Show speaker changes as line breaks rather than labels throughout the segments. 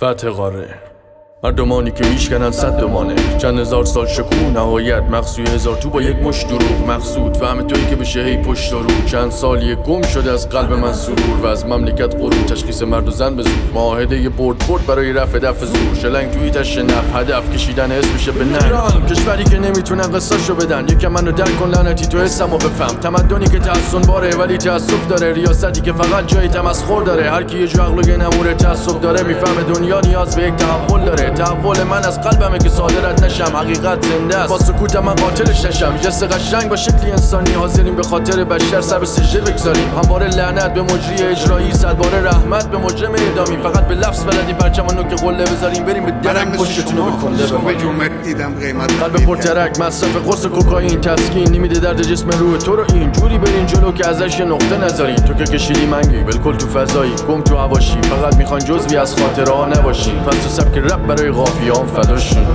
فتح قاره مردمانی که ایش کنن صد دمانه چند هزار سال شکوه نهایت مقصوی هزار تو با یک مش دروغ مقصود فهم تویی که بشه هی پشت رو چند سالیه گم شده از قلب من سرور و از مملکت غرور تشخیص مرد و زن به زور معاهده یه برد برای رفع دفع زور شلنگ توی تش نف هدف کشیدن اسمشه به ننگ کشوری که نمیتونن قصاشو بدن یکم منو درک کن لعنتی تو حسمو بفهم تمدنی که تحسن باره ولی تاسف داره ریاستی که فقط جای تمسخر داره هر کی یه جو عقل و یه نمور تعصب داره میفهمه دنیا نیاز به یک تحول داره تحول من از قلبمه که صادرت نشم حقیقت زنده است با سکوتم من قاتلش نشم جس قشنگ با شکلی انسانی حاضرین به خاطر بشر سر به سجده بگذاریم همواره لعنت به مجری اجرایی صد باره رحمت به مجرم اعدامی فقط به لفظ بلدی پرچمانو که قله بذاریم بریم به درنگ پشتتونو به کنده بمانیم قلب پرترک مصرف قرص کوکائین تسکین نمیده درد جسم روح تو رو این جوری برین جلو که ازش یه نقطه نذارین تو که کشیدی منگی بالکل تو فضایی گم تو هواشی فقط میخوان جزوی از خاطره ها نباشی پس تو سبک رپ برای قافیه‌ام فداشین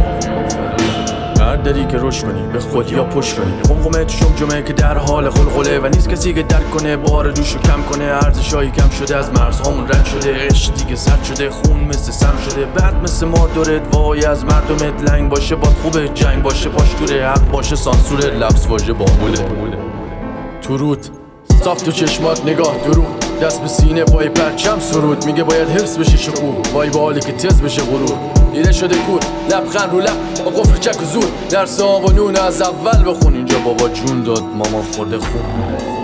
هر دری که روش کنی به خودی یا پشت کنی قمقمه تو جمجمه که در حال قلقله و نیست کسی که درک کنه بار جوشو کم کنه ارزشایی کم شده از مرزهامون رد شده عشق دیگه سرد شده خون مثل سم شده بعد مثل مار دارد وای از مردمت لنگ باشه باد خوبه جنگ باشه پاشتوره حق باشه سانسور لفظ واژه باموله تو رود صاف تو چشمات نگاه درو دست به سینه پای پرچم سرود میگه باید حفظ بشه شکوه وای با حالی که تز بشه غرور دیده شده کور لبخند رو لب با قفل چک و زور درس آب و نون از اول بخون اینجا بابا جون داد ماما خورده خوب